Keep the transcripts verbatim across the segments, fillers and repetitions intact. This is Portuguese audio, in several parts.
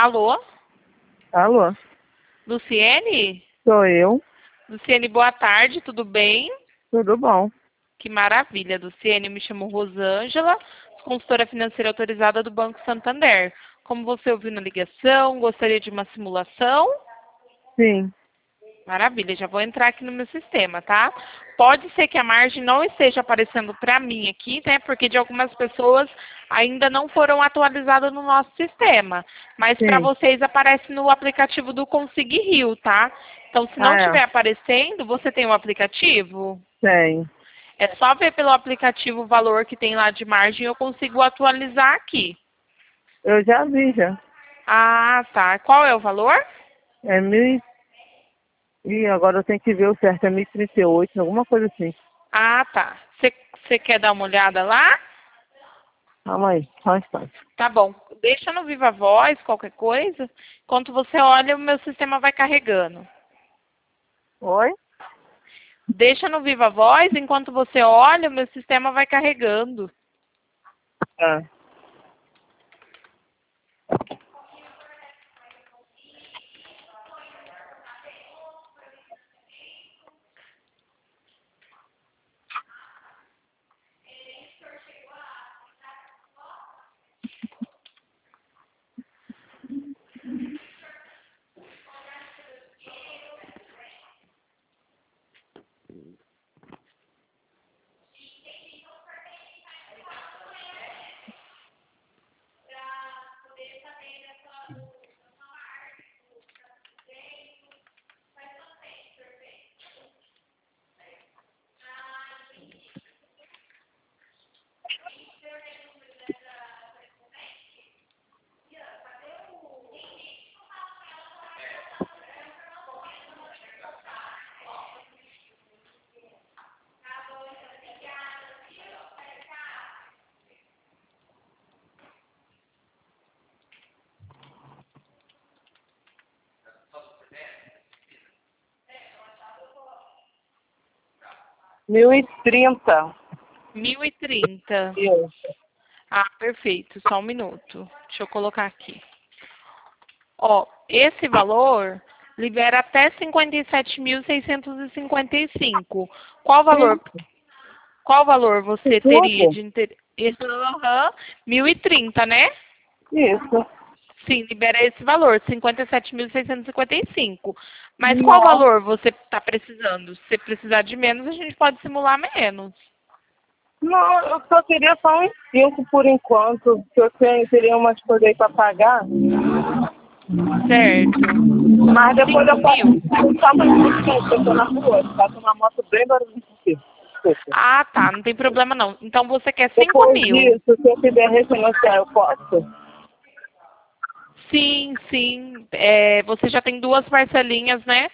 Alô? Alô? Luciene? Sou eu. Luciene, boa tarde, tudo bem? Tudo bom? Que maravilha, Luciene. Eu me chamo Rosângela, consultora financeira autorizada do Banco Santander. Como você ouviu na ligação, gostaria de uma simulação? Sim. Maravilha, já vou entrar aqui no meu sistema, tá? Pode ser que a margem não esteja aparecendo para mim aqui, né? Porque de algumas pessoas ainda não foram atualizadas no nosso sistema. Mas para Sim. vocês aparece no aplicativo do Consig Rio, tá? Então, se não Ah, estiver aparecendo, você tem o aplicativo? é. Tem. É só ver pelo aplicativo o valor que tem lá de margem, eu consigo atualizar aqui. Eu já vi, já. Ah, tá. Qual é o valor? É mil e... Ih, agora eu tenho que ver o certo. É mil e trinta e oito, alguma coisa assim. Ah, tá. Você quer dar uma olhada lá? Calma aí, só um instante. Tá bom. Deixa no Viva Voz, qualquer coisa. Enquanto você olha, o meu sistema vai carregando. Oi? Deixa no Viva Voz, enquanto você olha, o meu sistema vai carregando. Ah. Mil e trinta. mil e trinta. Isso. Ah, perfeito. Só um minuto. Deixa eu colocar aqui. Ó, esse valor libera até cinquenta e sete mil seiscentos e cinquenta e cinco. Qual valor, qual valor você teria Desculpa? de interesse? Aham, mil e trinta, né? Isso. Sim, libera esse valor, cinquenta e sete mil seiscentos e cinquenta e cinco. Mas qual Não. valor você está precisando? Se precisar de menos, a gente pode simular menos. Não, eu só queria só uns cinco por enquanto. Que eu tenho, teria umas coisas aí pra pagar. Certo. Mas depois Cinco eu mil? posso. Só pra gente, eu tô na rua. Tá com uma moto bem barulhenta aqui. Desculpa. Ah, tá, não tem problema não. Então você quer cinco Depois mil? disso, se eu quiser refinanciar, eu posso? Sim, sim. É, você já tem duas parcelinhas, né?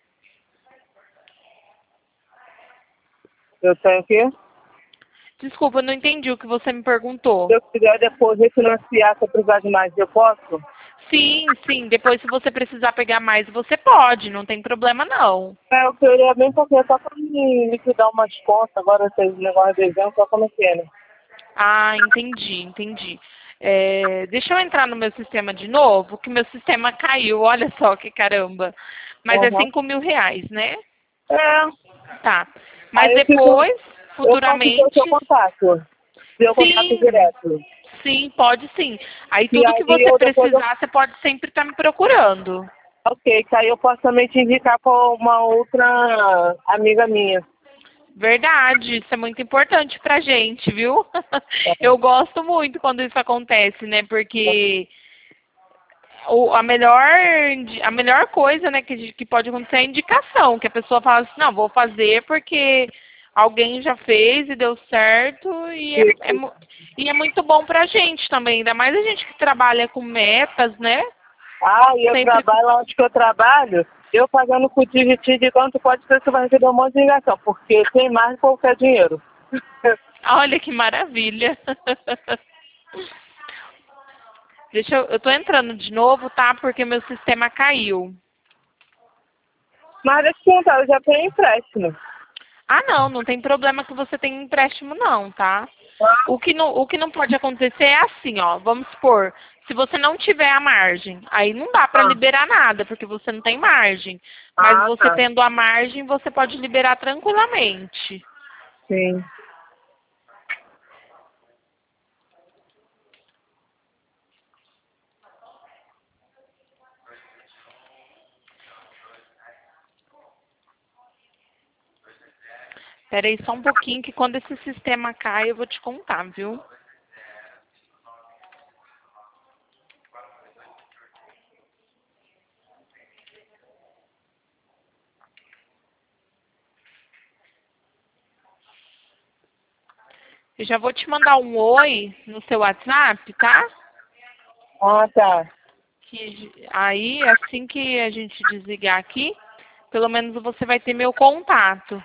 Eu tenho o quê? Desculpa, eu não entendi o que você me perguntou. Se eu quiser depois refinanciar, se eu precisar de mais, eu posso? Sim, sim. Depois, se você precisar pegar mais, você pode. Não tem problema, não. É, eu queria bem porque só pra me liquidar umas contas, agora esse negócio de dezembro, só como é que é, né? Ah, entendi, entendi. É, deixa eu entrar no meu sistema de novo, que meu sistema caiu. Olha só que caramba. Mas é Uhum. cinco mil reais, né? É, Tá. Mas aí eu fico, depois, eu posso ter o seu futuramente, contato, seu contato sim, direto. sim, pode sim. Aí E tudo que aí você eu depois eu, precisar, você pode sempre estar me procurando. ok, que aí eu posso também te indicar para uma outra amiga minha. Verdade, isso é muito importante pra gente, viu? Eu gosto muito quando isso acontece, né? Porque o, a melhor, a melhor coisa, né, que, que pode acontecer é a indicação, que a pessoa fala assim, não, vou fazer porque alguém já fez e deu certo e é, é, mu- e é muito bom pra gente também, ainda mais a gente que trabalha com metas, né? Ah, e eu Sempre. trabalho lá onde que eu trabalho, eu pagando com o Digiti de quanto pode ser que você vai receber um monte de ligação, porque tem mais do que qualquer dinheiro. Olha que maravilha. Deixa eu, eu tô entrando de novo, tá? Porque meu sistema caiu. Mas deixa eu te contar, eu já tenho empréstimo. Ah, não, não tem problema que você tenha empréstimo não, tá? Tá? O que não, o que não pode acontecer é assim, ó. Vamos supor, Se você não tiver a margem, aí não dá para Ah. liberar nada, porque você não tem margem. Mas Ah, você tá. tendo a margem, você pode liberar tranquilamente. Sim. Espera aí só um pouquinho, que quando esse sistema cai, eu vou te contar, viu? Eu já vou te mandar um oi no seu WhatsApp, tá? Ah, tá. Que aí, assim que a gente desligar aqui, pelo menos você vai ter meu contato.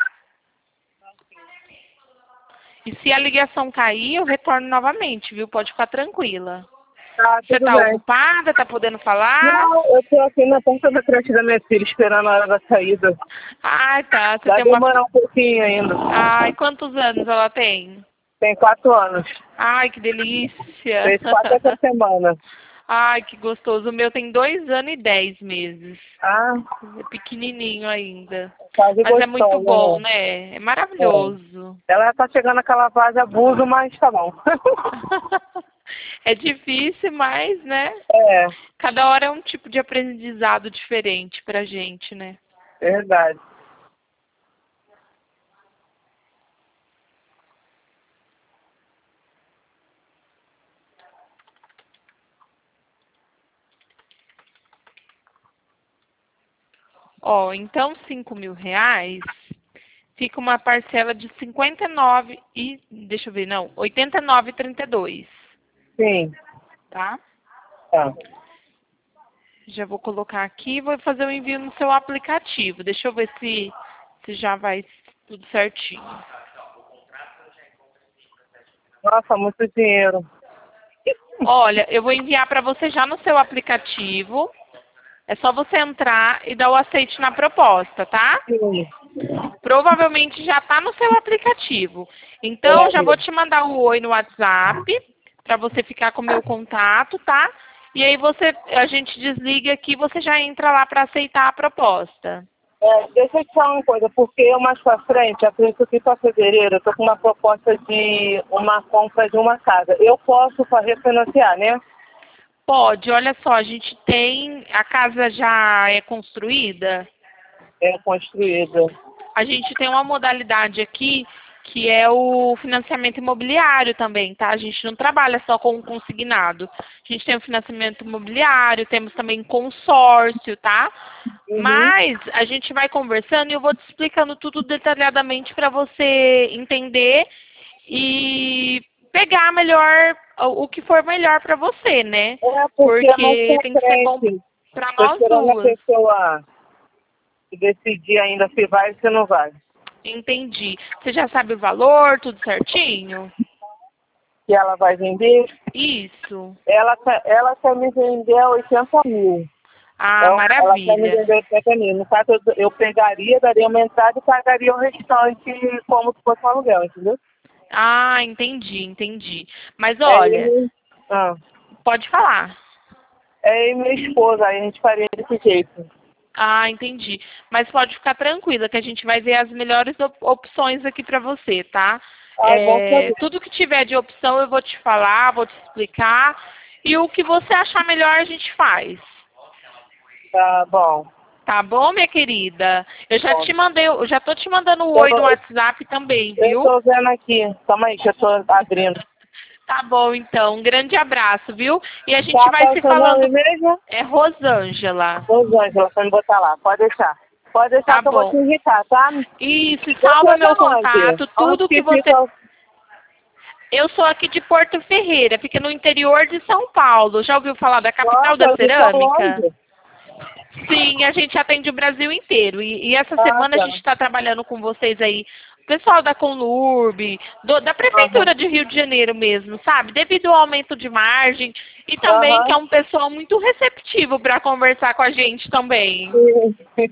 E se a ligação cair, eu retorno novamente, viu? Pode ficar tranquila. Tá, Você tudo tá bem. ocupada? Tá podendo falar? Não, eu tô aqui na porta da creche da minha filha, esperando a hora da saída. Ah, tá. Você Vai tem uma... demorar um pouquinho ainda. Ai, quantos anos ela tem? Tem quatro anos. Ai, que delícia. Fez quatro essa semana. Ai, que gostoso. O meu tem dois anos e dez meses. Ah, É pequenininho ainda. quase Mas é muito gostosa, bom, né? né? É É. maravilhoso. Ela tá chegando naquela fase abuso, mas tá bom. É difícil, mas, né? É, Cada hora é um tipo de aprendizado diferente pra gente, né? verdade. Ó, então cinco mil reais fica uma parcela de cinquenta e nove e, deixa eu ver, não, oitenta e nove e trinta e dois, Sim, tá? tá. Já vou colocar aqui e vou fazer o envio no seu aplicativo. Deixa eu ver se, se já vai tudo certinho. Nossa, muito dinheiro. Olha, eu vou enviar para você já no seu aplicativo. É só você entrar e dar o aceite na proposta, tá? Sim. Provavelmente já está no seu aplicativo. Então, já vou te mandar o oi no WhatsApp para você ficar com o meu contato, tá? E aí você, a gente desliga aqui e você já entra lá para aceitar a proposta. É, deixa eu te falar uma coisa, porque eu mais pra frente, acredito que para fevereiro, eu tô com uma proposta de uma compra de uma casa. Eu posso fa- refinanciar, né? Pode, olha só, a gente tem, a casa já é construída, É construída. a gente tem uma modalidade aqui que é o financiamento imobiliário também, tá? A gente não trabalha só com o consignado. A gente tem o financiamento imobiliário, temos também consórcio, tá? Uhum. Mas a gente vai conversando e eu vou te explicando tudo detalhadamente para você entender e pegar melhor o o que for melhor para você, né? É, porque é mais Porque pra tem que ser bom frente. para Tô nós esperando a duas. pessoa decidir ainda se vai ou se não vai. Entendi. Você já sabe o valor, tudo certinho? Se ela vai vender, Isso. ela, quer- ela quer me vender a oitenta mil. Ah, Ela, ela quer me maravilha. vender oitenta mil. No caso, eu, eu pegaria, daria uma entrada e pagaria o restante como se fosse um aluguel, entendeu? Ah, entendi, entendi. Mas É eu, olha, e- ah, pode falar. é eu e minha esposa, aí a gente faria desse jeito. Ah, entendi. Mas pode ficar tranquila que a gente vai ver as melhores op- opções aqui para você, tá? Ah, é bom É, saber. tudo que tiver de opção eu vou te falar, vou te explicar. E o que você achar melhor a gente faz. Tá bom. Tá bom, minha querida? Eu já Bom. te mandei, eu já tô te mandando o Eu, oi no eu, WhatsApp também, eu viu? tô vendo aqui. Calma aí, que eu tô abrindo. Tá bom, então. Um grande abraço, viu? E a gente Tá, vai qual é o se seu nome falando. mesmo? É Rosângela. Rosângela, pra me botar lá. Pode deixar. Pode deixar Tá que eu vou te bom. irritar, tá? Isso, e Você salva é da meu onde? contato, Onde tudo que que você. fica? Eu sou aqui de Porto Ferreira, fica no interior de São Paulo. Já ouviu falar da capital Nossa, da eu fico tão cerâmica? longe. Sim, a gente atende o Brasil inteiro. E, e essa Ah, semana a tá. gente está trabalhando com vocês aí, o pessoal da Conlurb, do- da Aham. Prefeitura de Rio de Janeiro mesmo, sabe? Devido ao aumento de margem e também que é Aham. um pessoal muito receptivo para conversar com a gente também. Sim.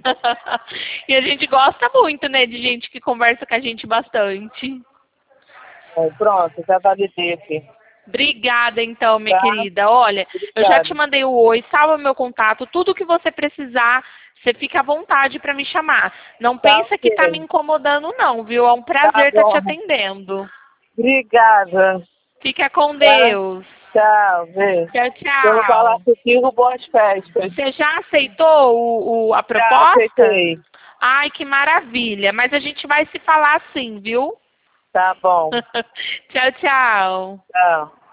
E a gente gosta muito, né, de gente que conversa com a gente bastante. Bom, pronto, já validei aqui. Obrigada, então, minha Tá? querida. Olha, eu já Obrigada. te mandei o oi, salva meu contato, tudo que você precisar, você fica à vontade para me chamar. Não Tá pensa que tá me ok. incomodando, não, viu? É um Tá prazer estar te bom. atendendo. Obrigada. Fica com Tá? Deus. Tchau, beijo. Tchau, Se eu não falar tchau. contigo, boas festas. Você já aceitou o, o- a Já proposta? aceitei. Ai, que maravilha. Mas a gente vai se falar sim, viu? Tá bom. Tchau, tchau. Tchau.